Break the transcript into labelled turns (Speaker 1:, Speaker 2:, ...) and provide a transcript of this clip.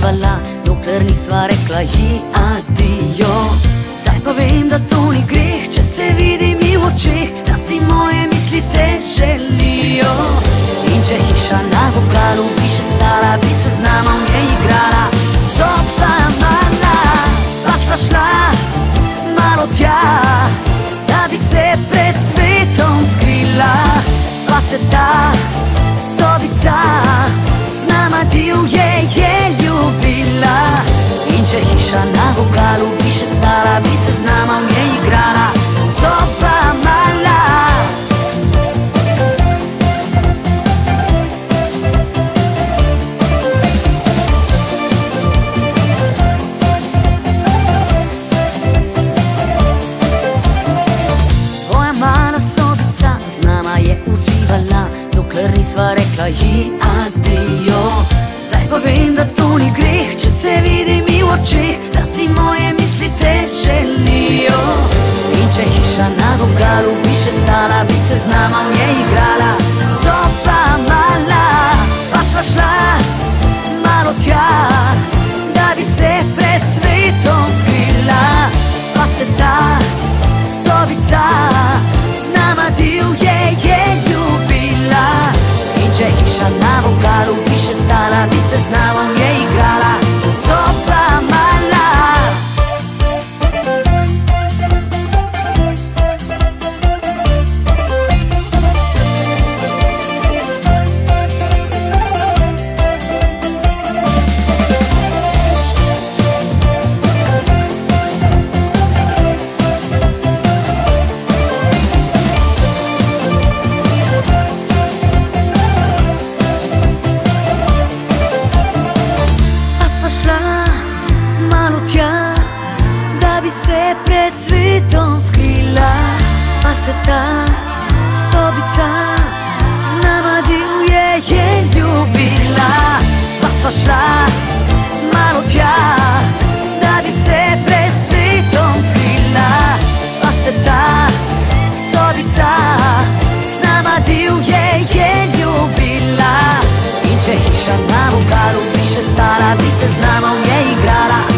Speaker 1: uživala, dokler nisva rekla ji adijo. Zdaj pa vem, da to ni greh, če se vidi mi v očeh, da si moje misli te želijo. In če hiša na vogalu bi še stala, bi se z nama v njej igrala. Soba mala, pa sva šla malo tja, da bi se pred svetom skrila. Pa se ta sobica z nama divje je ljubila. In če hiša na vogalu bi še stala, bi se z nama v njej igrala. Soba mala. Tvoja mala sobica z nama je uživala, dokler nisva rekla ji adijo. Zdaj pa vem, da to ni greh, če se vidi mi v očeh, da si moje misli te želijo. In če hiša na vogalu bi še stala, bi se z nama v njej igrala. Soba mala, pa sva šla malo tja, da bi se pred svetom skrila. Pa se ta sobica z nama divje je ljubila. In če hiša na vogalu bi še stala, bi se z nama v njej igrala. Soba mala. Malo tja, da bi se pred svetom skrila. Pa se ta sobica z nama divje je ljubila. Pa sva šla malo tja, da bi se pred svetom skrila. Pa se ta sobica z nama divje je ljubila. In če hiša na vogalu bi še stala, bi se z nama v njej igrala.